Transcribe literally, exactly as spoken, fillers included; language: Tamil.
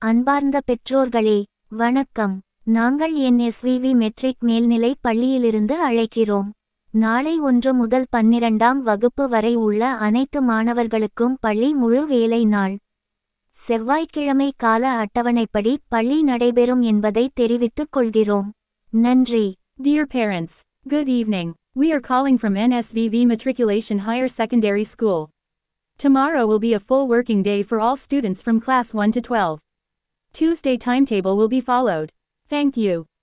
அன்பார்ந்த பெற்றோர்களே, வணக்கம். நாங்கள் N S V V matric மேல்நிலை பள்ளியிலிருந்து அழைக்கிறோம். நாளை ஒன்று முதல் பன்னிரண்டாம் வகுப்பு வரை உள்ள அனைத்து மாணவர்களுக்கும் பள்ளி முழு வேலை நாள். செவ்வாய்க்கிழமை கால அட்டவணைப்படி பள்ளி நடைபெறும் என்பதை தெரிவித்துக் கொள்கிறோம். நன்றி. Dear parents, good evening. We are calling from N S V V Matriculation Higher Secondary School. Tomorrow will be a full working day for all students from class one to twelve. Tuesday timetable will be followed. Thank you.